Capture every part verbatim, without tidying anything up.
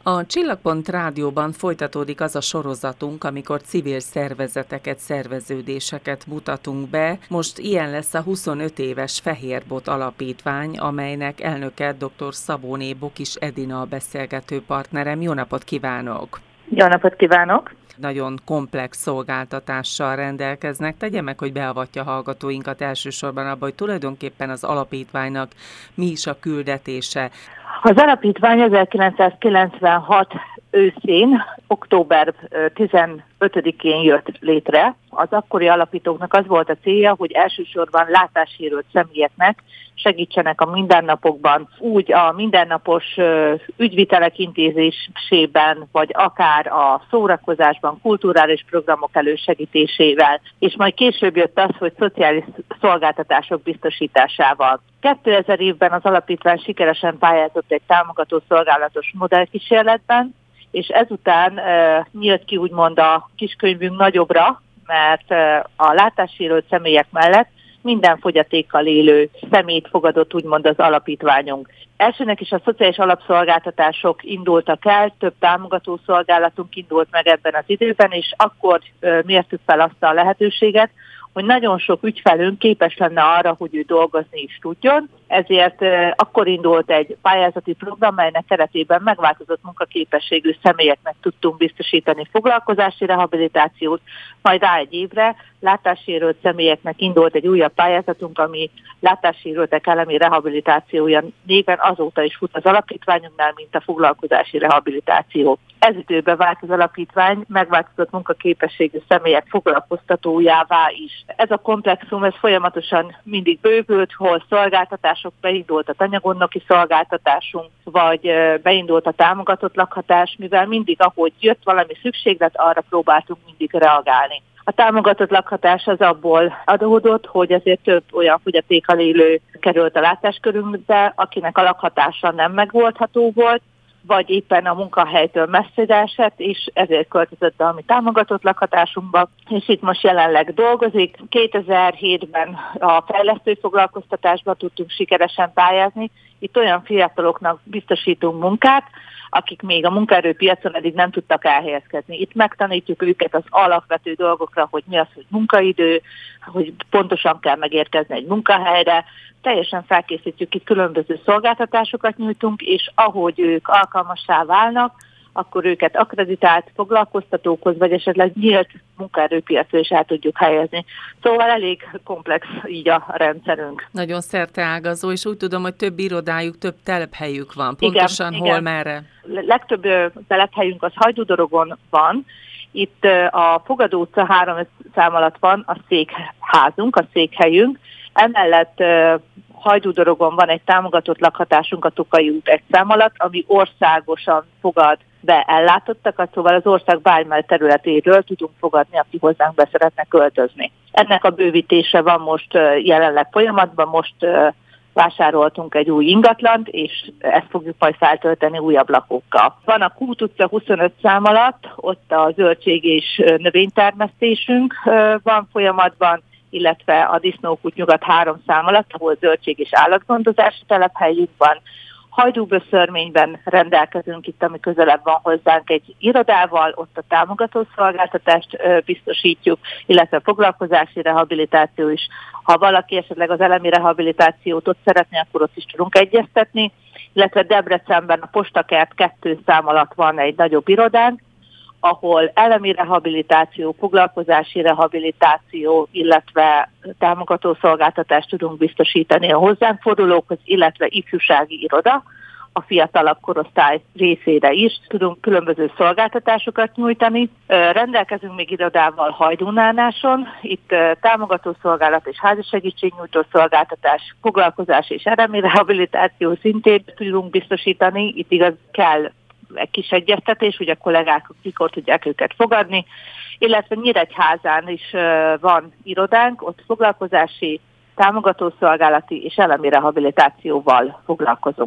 A Csillagpont Rádióban folytatódik az a sorozatunk, amikor civil szervezeteket, szerveződéseket mutatunk be. Most ilyen lesz a huszonöt éves Fehérbot Alapítvány, amelynek elnöke dr. Szabóné Bokis Edina a beszélgető partnerem. Jó napot kívánok! Jó napot kívánok! Nagyon komplex szolgáltatással rendelkeznek. Tegye meg, hogy beavatja hallgatóinkat elsősorban abba, hogy tulajdonképpen az alapítványnak mi is a küldetése. Az alapítvány ezerkilencszázkilencvenhat őszén, október tizenötödikén jött létre. Az akkori alapítóknak az volt a célja, hogy elsősorban látássérült személyeknek segítsenek a mindennapokban, úgy a mindennapos ügyvitelek intézésében, vagy akár a szórakozásban, kulturális programok elősegítésével, és majd később jött az, hogy szociális szolgáltatások biztosításával. kétezer évben az alapítvány sikeresen pályázott egy támogató szolgálatos modellkísérletben, és ezután e, nyílt ki úgymond a kiskönyvünk nagyobbra, mert e, a látássérült személyek mellett minden fogyatékkal élő személyt fogadott úgymond az alapítványunk. Elsőnek is a szociális alapszolgáltatások indultak el, több támogató szolgálatunk indult meg ebben az időben, és akkor e, mértük fel azt a lehetőséget, hogy nagyon sok ügyfelünk képes lenne arra, hogy ő dolgozni is tudjon. Ezért akkor indult egy pályázati program, melynek keretében megváltozott munkaképességű személyeknek tudtunk biztosítani foglalkozási rehabilitációt, majd rá egy évre látássérült személyeknek indult egy újabb pályázatunk, ami látássérültek elemi rehabilitációja néven azóta is fut az alapítványunknál, mint a foglalkozási rehabilitáció. Ez időben vált az alapítvány megváltozott munkaképességű személyek foglalkoztatójává is. Ez a komplexum ez folyamatosan mindig bővült, hol szolgáltatások, beindult a tanyagonnoki szolgáltatásunk, vagy beindult a támogatott lakhatás, mivel mindig, ahogy jött valami szükséglet, arra próbáltunk mindig reagálni. A támogatott lakhatás az abból adódott, hogy azért több olyan fogyatékkal élő került a látáskörünkbe, akinek a lakhatása nem megoldható volt, vagy éppen a munkahelytől messzire esett, és ezért költözött be a mi támogatott lakhatásunkba, és itt most jelenleg dolgozik. kétezer-hétben a fejlesztő foglalkoztatásba tudtunk sikeresen pályázni. Itt olyan fiataloknak biztosítunk munkát, akik még a munkaerőpiacon eddig nem tudtak elhelyezkedni. Itt megtanítjuk őket az alapvető dolgokra, hogy mi az, hogy munkaidő, hogy pontosan kell megérkezni egy munkahelyre, teljesen felkészítjük, itt különböző szolgáltatásokat nyújtunk, és ahogy ők alkalmassá válnak, akkor őket akkreditált foglalkoztatókhoz, vagy esetleg nyílt munkaerőpiacra is el tudjuk helyezni. Szóval elég komplex így a rendszerünk. Nagyon szerteágazó, és úgy tudom, hogy több irodájuk, több telephelyük van. Pontosan igen, hol, igen. merre? Legtöbb telephelyünk az Hajdúdorogon van. Itt a Fogadó utca három szám alatt van a székházunk, a székhelyünk. Emellett Hajdúdorogon van egy támogatott lakhatásunk a Tokai út egy szám alatt, ami országosan fogad be ellátottakat, szóval az ország bármely területéről tudunk fogadni, aki hozzánk be szeretne költözni. Ennek a bővítése van most jelenleg folyamatban, most vásároltunk egy új ingatlant, és ezt fogjuk majd feltölteni újabb lakókkal. Van a Kút utca huszonöt szám alatt, ott a zöldség és növénytermesztésünk van folyamatban, illetve a Disznókút nyugat három szám alatt, ahol zöldség és állatgondozási telephelyünk van. Hajdúböszörményben rendelkezünk itt, ami közelebb van hozzánk egy irodával, ott a támogató szolgáltatást biztosítjuk, illetve foglalkozási rehabilitáció is. Ha valaki esetleg az elemi rehabilitációt ott szeretné, akkor ott is tudunk egyeztetni, illetve Debrecenben a Postakert kettő szám alatt van egy nagyobb irodánk, ahol elemi rehabilitáció, foglalkozási rehabilitáció, illetve támogató szolgáltatást tudunk biztosítani a hozzánk fordulókhoz, illetve ifjúsági iroda, a fiatalabb korosztály részére is tudunk különböző szolgáltatásokat nyújtani. Rendelkezünk még irodával Hajdúnánáson, itt támogató szolgálat és házi segítségnyújtó szolgáltatás, foglalkozás és elemi rehabilitáció szintén tudunk biztosítani, itt igaz kell egy kis egyeztetés, hogy a kollégák mikor tudják őket fogadni, illetve Nyíregyházán is van irodánk, ott foglalkozási, támogatószolgálati és elemi rehabilitációval foglalkozunk.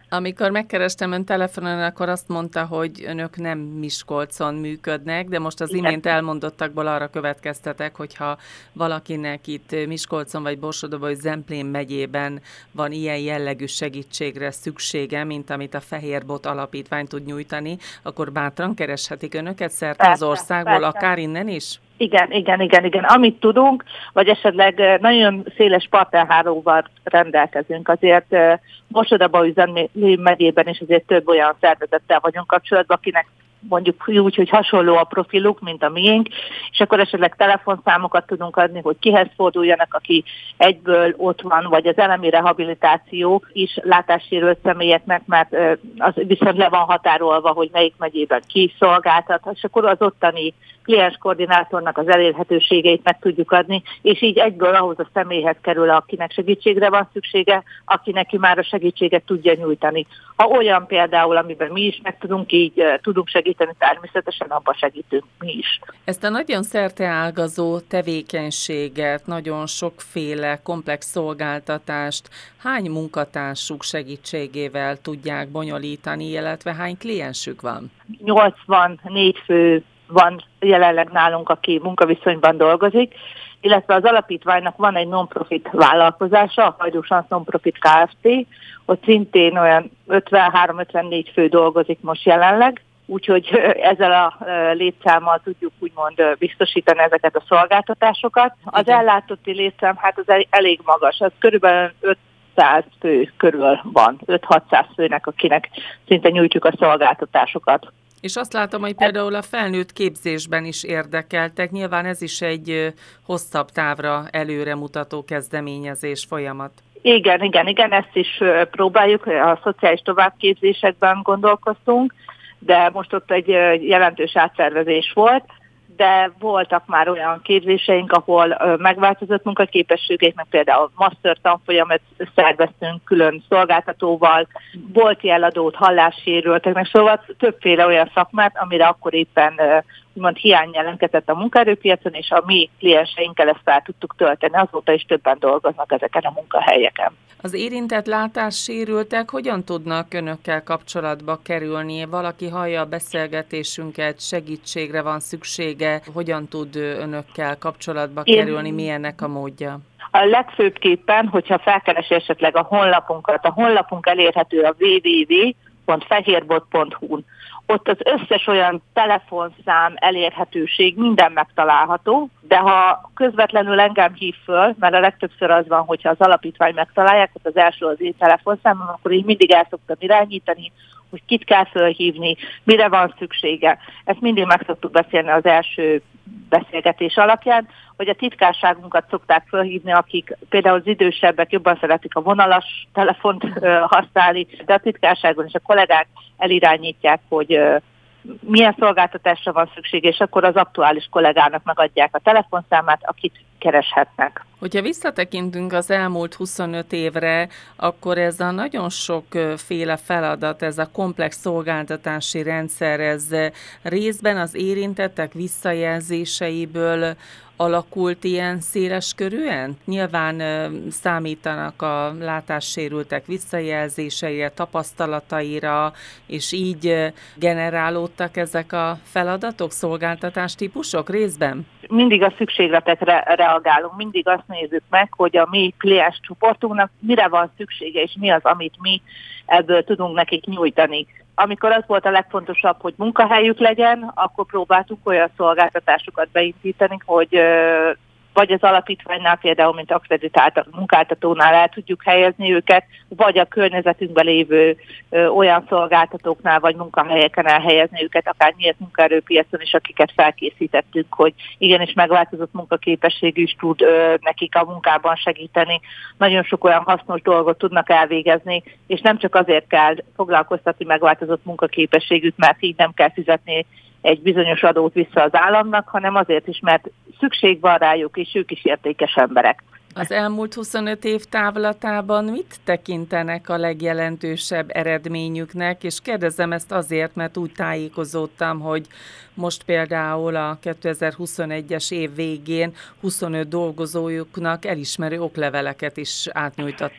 Amikor megkerestem ön telefonon, akkor azt mondta, hogy önök nem Miskolcon működnek, de most az Igen. imént elmondottakból arra következtetek, hogyha valakinek itt Miskolcon vagy Borsodóban vagy Zemplén megyében van ilyen jellegű segítségre szüksége, mint amit a Fehérbot Alapítvány tud nyújtani, akkor bátran kereshetik önöket szerte Persze, az országból, persze. akár innen is? Igen, igen, igen, igen. Amit tudunk, vagy esetleg nagyon széles partnerhálóval rendelkezünk. Azért Borsod-Abaúj megyében is azért több olyan szervezettel vagyunk kapcsolatban, akinek mondjuk úgy, hogy hasonló a profiluk, mint a miénk, és akkor esetleg telefonszámokat tudunk adni, hogy kihez forduljanak, aki egyből ott van, vagy az elemi rehabilitáció is látássérült személyeknek, mert az viszont le van határolva, hogy melyik megyében ki szolgáltat, és akkor az ottani klienskoordinátornak az elérhetőségeit meg tudjuk adni, és így egyből ahhoz a személyhez kerül, akinek segítségre van szüksége, aki neki már a segítséget tudja nyújtani. Ha olyan például, amiben mi is meg tudunk, így tudunk segíteni, természetesen abban segítünk mi is. Ezt a nagyon szerteágazó tevékenységet, nagyon sokféle komplex szolgáltatást hány munkatársuk segítségével tudják bonyolítani, illetve hány kliensük van? nyolcvannégy fő van jelenleg nálunk, aki munkaviszonyban dolgozik, illetve az alapítványnak van egy non-profit vállalkozása, a Hajdúsansz Non-Profit Kft., ott szintén olyan ötvenhárom-ötvennégy fő dolgozik most jelenleg, úgyhogy ezzel a létszámmal tudjuk úgymond biztosítani ezeket a szolgáltatásokat. Az Igen. ellátotti létszám hát az elég magas, az körülbelül ötszáz fő körül van, öt-hatszáz főnek, akinek szinte nyújtjuk a szolgáltatásokat. És azt látom, hogy például a felnőtt képzésben is érdekeltek. Nyilván ez is egy hosszabb távra előremutató kezdeményezés folyamat. Igen, igen, igen, ezt is próbáljuk, a szociális továbbképzésekben gondolkoztunk, de most ott egy jelentős átszervezés volt, de voltak már olyan képzéseink, ahol megváltozott munkaképességek, meg például master tanfolyamot szerveztünk külön szolgáltatóval, volt jeladót, hallássérülteknek, szóval többféle olyan szakmát, amire akkor éppen úgymond hiány jelentkezett a munkaerőpiacon, és a mi klienseinkkel ezt fel tudtuk tölteni. Azóta is többen dolgoznak ezeken a munkahelyeken. Az érintett látássérültek hogyan tudnak önökkel kapcsolatba kerülni? Valaki hallja a beszélgetésünket, segítségre van szüksége, hogyan tud önökkel kapcsolatba Én... kerülni, milyennek a módja? A legfőbbképpen, hogyha felkeresi esetleg a honlapunkat, a honlapunk elérhető a double-u double-u double-u pont fehérbot pont hu-n. Ott az összes olyan telefonszám, elérhetőség, minden megtalálható, de ha közvetlenül engem hív föl, mert a legtöbbször az van, hogyha az alapítvány megtalálják, ott az első az én telefonszámom, akkor én mindig el szoktam irányítani, hogy kit kell fölhívni, mire van szüksége. Ezt mindig meg szoktuk beszélni az első beszélgetés alapján, hogy a titkárságunkat szokták fölhívni, akik például az idősebbek jobban szeretik a vonalas telefont használni, de a titkárságon és a kollégák elirányítják, hogy milyen szolgáltatásra van szükség, és akkor az aktuális kollégának megadják a telefonszámát, akit kereshetnek. Hogyha visszatekintünk az elmúlt huszonöt évre, akkor ez a nagyon sokféle feladat, ez a komplex szolgáltatási rendszer, ez részben az érintettek visszajelzéseiből alakult ilyen széles körűen? Nyilván számítanak a látássérültek visszajelzéseire, tapasztalataira, és így generálódtak ezek a feladatok, szolgáltatástípusok részben? Mindig a szükségletekre reagálunk, mindig azt nézzük meg, hogy a mi kliens csoportunknak mire van szüksége, és mi az, amit mi ebből tudunk nekik nyújtani. Amikor az volt a legfontosabb, hogy munkahelyük legyen, akkor próbáltuk olyan szolgáltatásokat beindítani, hogy vagy az alapítványnál például, mint akreditált munkáltatónál el tudjuk helyezni őket, vagy a környezetünkben lévő ö, olyan szolgáltatóknál, vagy munkahelyeken elhelyezni őket, akár nyílt munkaerőpiacon is, akiket felkészítettünk, hogy igenis megváltozott munkaképességű is tud ö, nekik a munkában segíteni. Nagyon sok olyan hasznos dolgot tudnak elvégezni, és nem csak azért kell foglalkoztatni megváltozott munkaképességűt, mert így nem kell fizetni egy bizonyos adót vissza az államnak, hanem azért is, mert szükség van rájuk, és ők is értékes emberek. Az elmúlt huszonöt év távlatában mit tekintenek a legjelentősebb eredményüknek, és kérdezem ezt azért, mert úgy tájékozódtam, hogy most például a kétezer-huszonegyes év végén huszonöt dolgozójuknak elismerő okleveleket is átnyújtottak.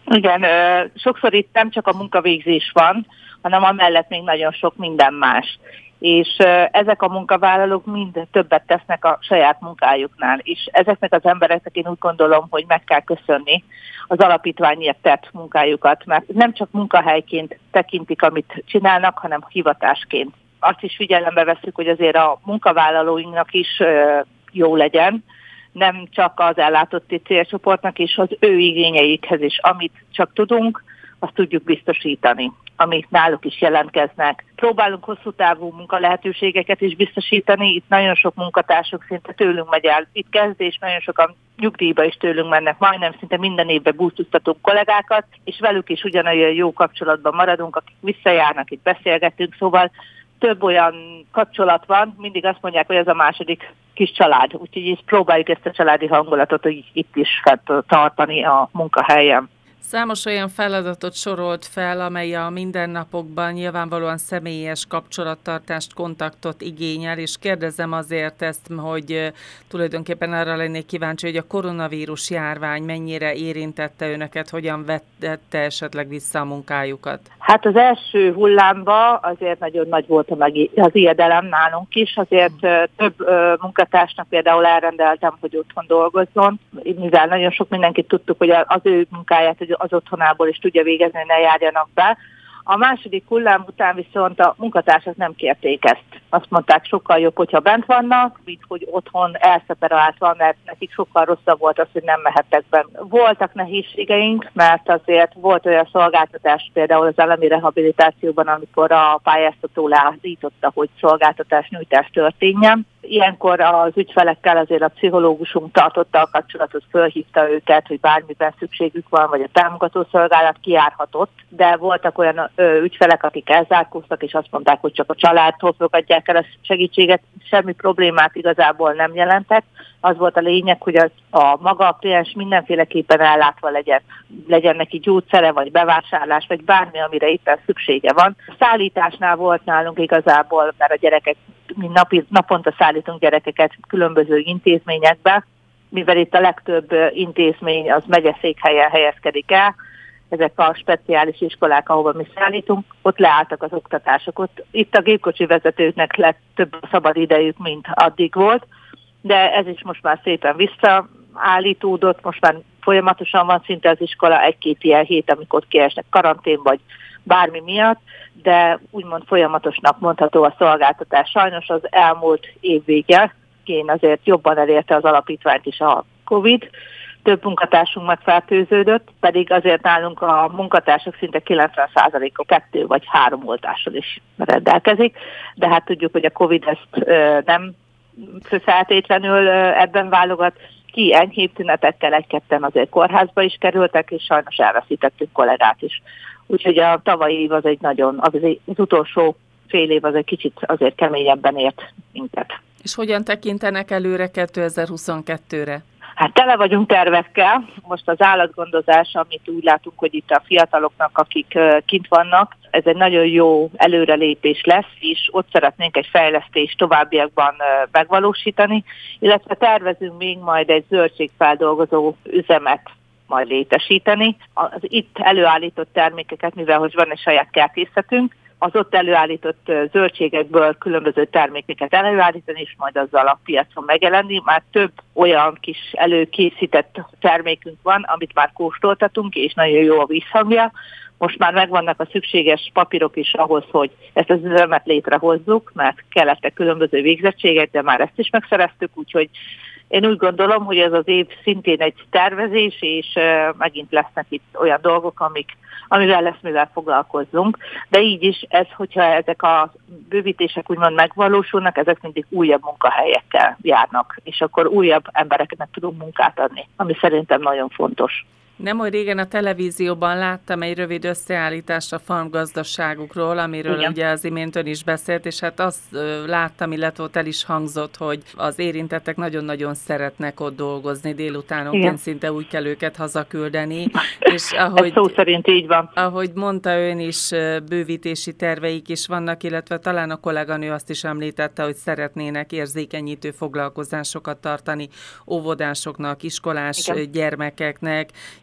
Igen, sokszor itt nem csak a munkavégzés van, hanem amellett még nagyon sok minden más. És ezek a munkavállalók mind többet tesznek a saját munkájuknál, és ezeknek az embereknek én úgy gondolom, hogy meg kell köszönni az alapítványért tett munkájukat, mert nem csak munkahelyként tekintik, amit csinálnak, hanem hivatásként. Azt is figyelembe veszük, hogy azért a munkavállalóinknak is jó legyen, nem csak az ellátotti célcsoportnak és az ő igényeikhez is, amit csak tudunk, azt tudjuk biztosítani, amik náluk is jelentkeznek. Próbálunk hosszú távú munkalehetőségeket is biztosítani, itt nagyon sok munkatársuk szinte tőlünk megy el, itt kezdés, nagyon sokan nyugdíjba is tőlünk mennek, majdnem szinte minden évben búcsúztatunk kollégákat, és velük is ugyanolyan jó kapcsolatban maradunk, akik visszajárnak, itt beszélgetünk, szóval több olyan kapcsolat van, mindig azt mondják, hogy ez a második kis család, úgyhogy ezt próbáljuk ezt a családi hangulatot hogy itt is tartani a munkahelyen. Számos olyan feladatot sorolt fel, amely a mindennapokban nyilvánvalóan személyes kapcsolattartást, kontaktot igényel, és kérdezem azért ezt, hogy tulajdonképpen arra lennék kíváncsi, hogy a koronavírus járvány mennyire érintette önöket, hogyan vette esetleg vissza a munkájukat? Hát az első hullámban azért nagyon nagy volt az ijedelem nálunk is, azért több munkatársnak például elrendeltem, hogy otthon dolgozzon, mivel nagyon sok mindenkit tudtuk, hogy az ő munkáját, hogy az otthonából is tudja végezni, hogy ne járjanak be. A második hullám után viszont a munkatársak nem kérték ezt. Azt mondták, sokkal jobb, hogyha bent vannak, mint hogy otthon elszeparált van, mert nekik sokkal rosszabb volt az, hogy nem mehettek bent. Voltak nehézségeink, mert azért volt olyan szolgáltatás, például az elemi rehabilitációban, amikor a pályáztató leállította, hogy szolgáltatás nyújtás történjen. Ilyenkor az ügyfelekkel azért a pszichológusunk tartotta a kapcsolatot, fölhívta őket, hogy bármiben szükségük van, vagy a támogató szolgálat kijárhatott, de voltak olyan ö, ügyfelek, akik elzárkóztak, és azt mondták, hogy csak a családtól fogadják el a segítséget, semmi problémát igazából nem jelentett. Az volt a lényeg, hogy az, a maga a kliens mindenféleképpen ellátva legyen, legyen neki gyógyszere, vagy bevásárlás, vagy bármi, amire éppen szüksége van. A szállításnál volt nálunk igazából, mert a gyerekek mi napi, naponta szállítunk gyerekeket különböző intézményekbe, mivel itt a legtöbb intézmény az megyeszékhelyen helyezkedik el, ezek a speciális iskolák, ahova mi szállítunk, ott leálltak az oktatások. Ott, itt a gépkocsi vezetőknek lett több szabad idejük, mint addig volt, de ez is most már szépen visszaállítódott, most már folyamatosan van szinte az iskola, egy-két ilyen hét, amikor ott kiesnek karantén vagy bármi miatt, de úgymond folyamatosnak mondható a szolgáltatás. Sajnos az elmúlt év vége, én azért jobban elérte az alapítványt is a Covid, több munkatársunk megfertőződött, pedig azért nálunk a munkatársak szinte kilencven százaléka kettő vagy három oltással is rendelkezik, de hát tudjuk, hogy a Covid ezt ö, nem feltétlenül ö, ebben válogat, ki enyhébb tünetekkel egy-ketten azért kórházba is kerültek, és sajnos elveszítettük kollégát is. Úgyhogy a tavalyi év az egy nagyon, az, az utolsó fél év az egy kicsit azért keményebben ért minket. És hogyan tekintenek előre kétezer-huszonkettőre? Hát tele vagyunk tervekkel. Most az állatgondozás, amit úgy látunk, hogy itt a fiataloknak, akik kint vannak, ez egy nagyon jó előrelépés lesz, és ott szeretnénk egy fejlesztést továbbiakban megvalósítani, illetve tervezünk még majd egy zöldségfeldolgozó üzemet majd létesíteni. Az itt előállított termékeket, mivel hogy van egy saját kertészetünk, az ott előállított zöldségekből különböző termékeket előállítani, és majd azzal a piacon megjelenni. Már több olyan kis előkészített termékünk van, amit már kóstoltatunk, és nagyon jó a visszhangja. Most már megvannak a szükséges papírok is ahhoz, hogy ezt az üzemet létrehozzuk, mert kellettek különböző végzettségek, de már ezt is megszereztük, úgyhogy én úgy gondolom, hogy ez az év szintén egy tervezés, és uh, megint lesznek itt olyan dolgok, amik, amivel lesz, mivel foglalkozzunk. De így is ez, hogyha ezek a bővítések úgymond megvalósulnak, ezek mindig újabb munkahelyekkel járnak, és akkor újabb embereknek tudunk munkát adni, ami szerintem nagyon fontos. Nem olyan régen a televízióban láttam egy rövid összeállítást a farmgazdaságukról, amiről igen. Ugye az imént ön is beszélt, és hát azt láttam, illetve ott el is hangzott, hogy az érintettek nagyon-nagyon szeretnek ott dolgozni, délutánonként szinte úgy kell őket hazaküldeni. És ahogy, ez szó szerint így van. Ahogy mondta ön is, bővítési terveik is vannak, illetve talán a kolléganő azt is említette, hogy szeretnének érzékenyítő foglalkozásokat tartani óvodásoknak, iskolás igen. gyermekeknek,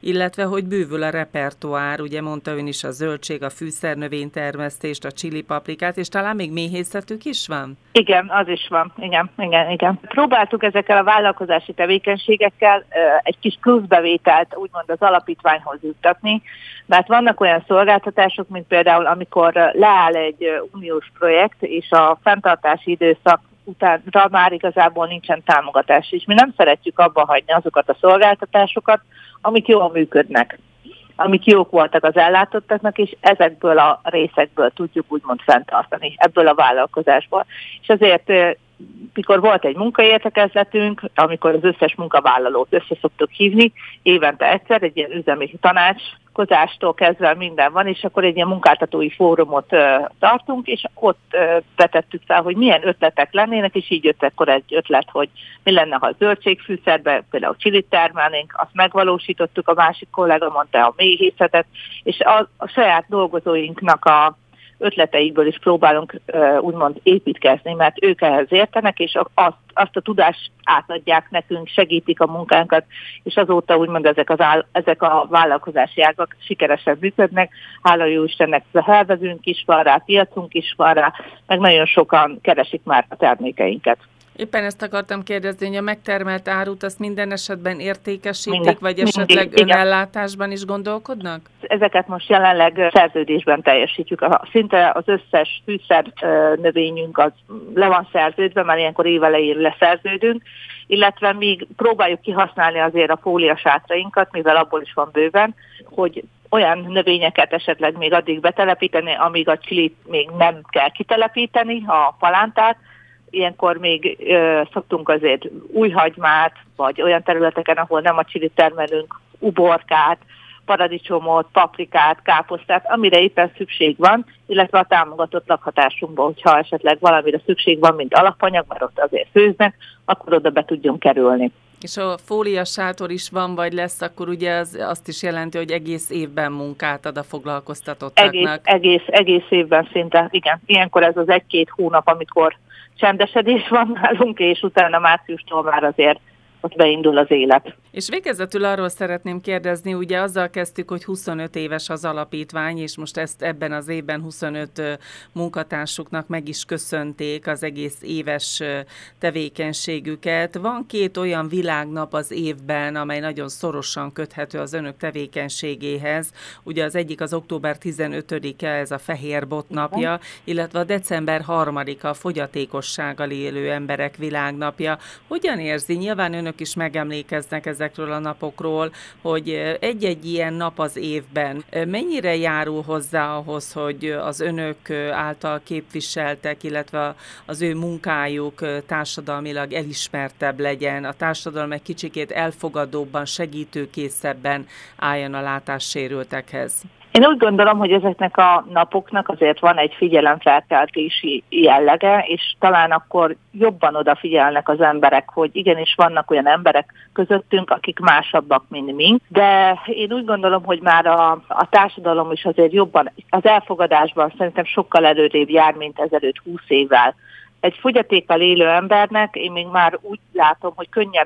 illetve hogy bővül a repertoár, ugye mondta ön is a zöldség, a fűszernövénytermesztést, a csili paprikát, és talán még méhészetük is van? Igen, az is van. Igen, igen, igen. Próbáltuk ezekkel a vállalkozási tevékenységekkel egy kis pluszbevételt úgymond az alapítványhoz juttatni, mert vannak olyan szolgáltatások, mint például amikor leáll egy uniós projekt, és a fenntartási időszak utánra már igazából nincsen támogatás, és mi nem szeretjük abba hagyni azokat a szolgáltatásokat, amik jól működnek, amik jók voltak az ellátottaknak, és ezekből a részekből tudjuk úgymond fenntartani, ebből a vállalkozásból. És azért, mikor volt egy munkaértekezletünk, amikor az összes munkavállalót össze szoktuk hívni, évente egyszer, egy ilyen üzemi tanácskozástól kezdve minden van, és akkor egy ilyen munkáltatói fórumot uh, tartunk, és ott uh, betettük fel, hogy milyen ötletek lennének, és így jött akkor egy ötlet, hogy mi lenne, ha a zöldségfűszerbe, például csilit termelnénk, azt megvalósítottuk, a másik kollega mondta a méhészetet, és a, a saját dolgozóinknak a ötleteikből is próbálunk uh, úgymond építkezni, mert ők ehhez értenek, és azt, azt a tudást átadják nekünk, segítik a munkánkat, és azóta úgymond ezek, az áll, ezek a vállalkozási ágak sikeresen működnek. Hála jó Istennek, helvezünk is van rá, piacunk is van rá, meg nagyon sokan keresik már a termékeinket. Éppen ezt akartam kérdezni, hogy a megtermelt árut azt minden esetben értékesítik, minden, vagy mindig, esetleg igen. önellátásban is gondolkodnak? Ezeket most jelenleg szerződésben teljesítjük. Szinte az összes fűszer növényünk az le van szerződve, mert ilyenkor évelején leszerződünk, illetve még próbáljuk kihasználni azért a fóliasátrainkat, mivel abból is van bőven, hogy olyan növényeket esetleg még addig betelepíteni, amíg a csilit még nem kell kitelepíteni, a palántát. Ilyenkor még ö, szoktunk azért újhagymát, vagy olyan területeken, ahol nem a csilit termelünk, uborkát, paradicsomot, paprikát, káposztát, amire éppen szükség van, illetve a támogatott lakhatásunkban, hogyha esetleg valamire szükség van, mint alapanyag, mert ott azért főznek, akkor oda be tudjunk kerülni. És a fóliasátor is van, vagy lesz, akkor ugye az azt is jelenti, hogy egész évben munkát ad a foglalkoztatottaknak. Egész, egész, egész évben szinte, igen. Ilyenkor ez az egy-két hónap, amikor csendesedés van nálunk, és utána márciustól már azért ott beindul az élet. És végezetül arról szeretném kérdezni, ugye azzal kezdtük, hogy huszonöt éves az alapítvány, és most ezt ebben az évben huszonöt munkatársuknak meg is köszönték az egész éves tevékenységüket. Van két olyan világnap az évben, amely nagyon szorosan köthető az önök tevékenységéhez. Ugye az egyik az október tizenötödike, ez a Fehér Bot napja, illetve a december harmadika, a fogyatékossággal élő emberek világnapja. Hogyan érzi? Nyilván önök is megemlékeznek ezekről a napokról, hogy egy-egy ilyen nap az évben mennyire járul hozzá ahhoz, hogy az önök által képviseltek, illetve az ő munkájuk társadalmilag elismertebb legyen, a társadalom egy kicsikét elfogadóbban, segítőkészebben álljon a látássérültekhez? Én úgy gondolom, hogy ezeknek a napoknak azért van egy figyelemfelkeltési jellege, és talán akkor jobban odafigyelnek az emberek, hogy igenis vannak olyan emberek közöttünk, akik másabbak, mint mi. De én úgy gondolom, hogy már a, a társadalom is azért jobban, az elfogadásban szerintem sokkal előrébb jár, mint ezelőtt húsz évvel. Egy fogyatékkal élő embernek én még már úgy látom, hogy könnyebb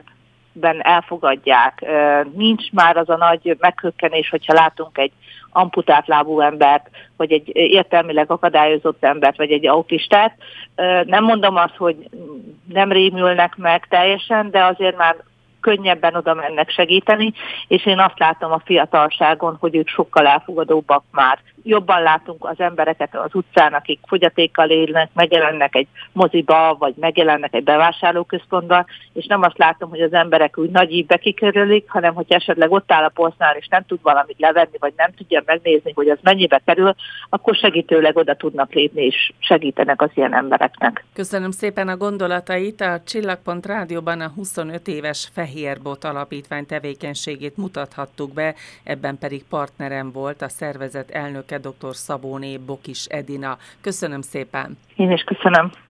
elfogadják. Nincs már az a nagy meghökkenés, hogyha látunk egy amputált lábú embert, vagy egy értelmileg akadályozott embert, vagy egy autistát. Nem mondom azt, hogy nem rémülnek meg teljesen, de azért már könnyebben oda mennek segíteni, és én azt látom a fiatalságon, hogy ők sokkal elfogadóbbak már. Jobban látunk az embereket az utcán, akik fogyatékkal élnek, megjelennek egy moziba, vagy megjelennek egy bevásárlóközpontban, és nem azt látom, hogy az emberek úgy nagy ívbe kikörülik, hanem hogy esetleg ott áll a polcnál, és nem tud valamit levenni, vagy nem tudja megnézni, hogy az mennyibe kerül, akkor segítőleg oda tudnak lépni, és segítenek az ilyen embereknek. Köszönöm szépen a gondolatait. A Csillagpont Rádióban a huszonöt éves Fehér Bot alapítvány tevékenységét mutathattuk be, ebben pedig partnerem volt a szervezet elnöke, dr. Szabóné Bokis Edina. Köszönöm szépen! Én is köszönöm!